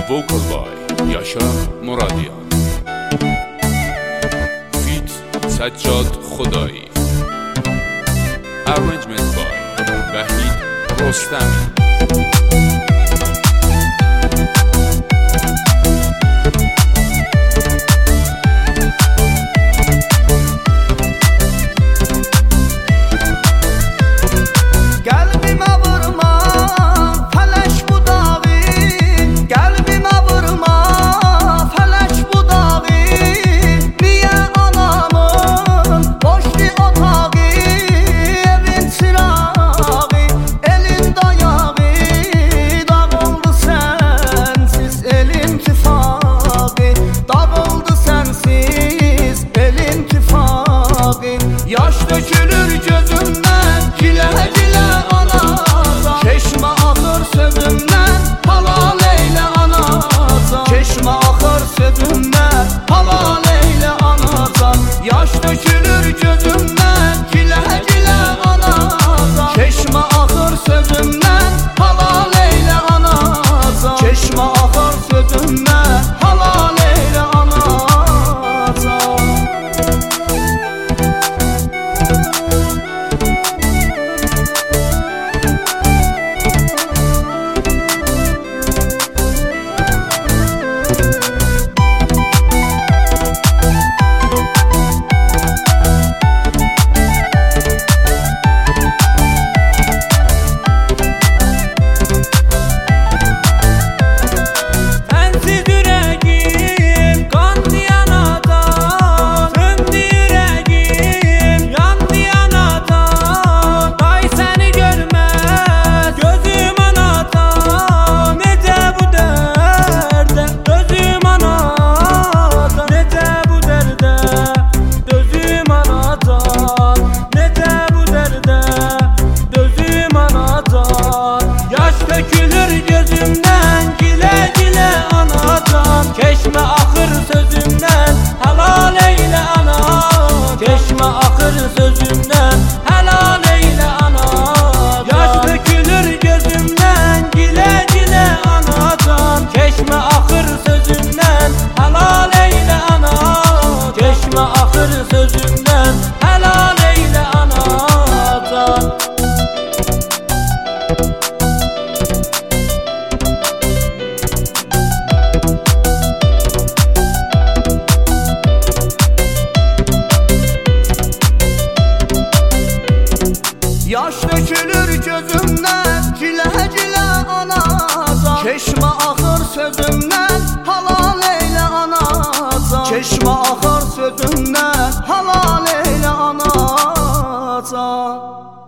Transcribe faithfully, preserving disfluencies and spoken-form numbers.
vocal by Yaşar Muradyan, feat Sajjad Khodayi, arrangement by Vahid Rostami. Yaş dökülür gözümden, cile cile anaza. Çeşme akır sözümden, halal eyle anaza. Çeşme akır sözümden, halal eyle anaza. Yaş dökülür gözümden, cile cile anaza. Çeşme akır sözümden, halal eyle anaza. Çeşme akır sözümden, halal eyle anaza. Çeşme akır sözümden, helal eyle ana. Çeşme akır sözümden, helal eyle ana. Yaş dökülür gözümden, gile gile anadan. Çeşme akır sözümden, helal eyle ana. Çeşme akır sözümden, helal eyle anadan. Yaş dökülür gözümden, cile cile anaza. Çeşme akır sözümden, halal eyle anaza. Çeşme akır sözümden, halal eyle anaza.